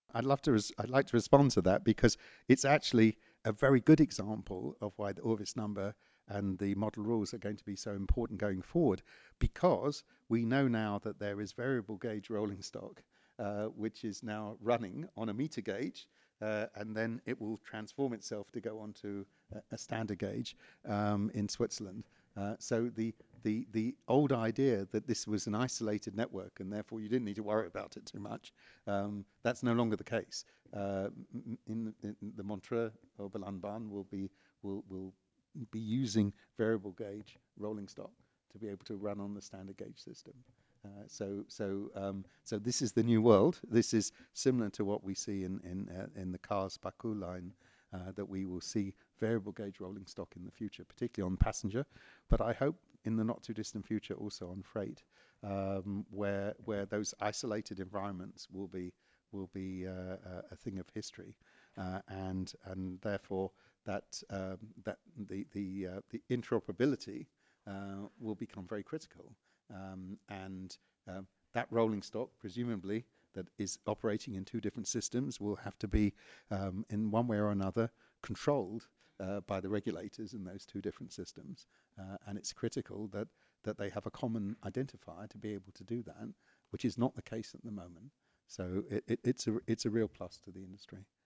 I'd like to respond to that because it's actually a very good example of why the Orvis number and the model rules are going to be so important going forward, because we know now that there is variable gauge rolling stock, which is now running on a meter gauge, and then it will transform itself to go onto a standard gauge in Switzerland. So the old idea that this was an isolated network and therefore you didn't need to worry about it too much, that's no longer the case. In the Montreux Oberlandbahn will be using variable gauge rolling stock to be able to run on the standard gauge system. So this is the new world. This is similar to what we see in the cars Baku line, that we will see variable gauge rolling stock in the future, particularly on passenger, but I hope in the not too distant future also on freight, where those isolated environments will be a thing of history, and therefore that the interoperability will become very critical, and that rolling stock, presumably, that is operating in two different systems will have to be, in one way or another, controlled by the regulators in those two different systems. And it's critical that they have a common identifier to be able to do that, which is not the case at the moment. So it's a real plus to the industry.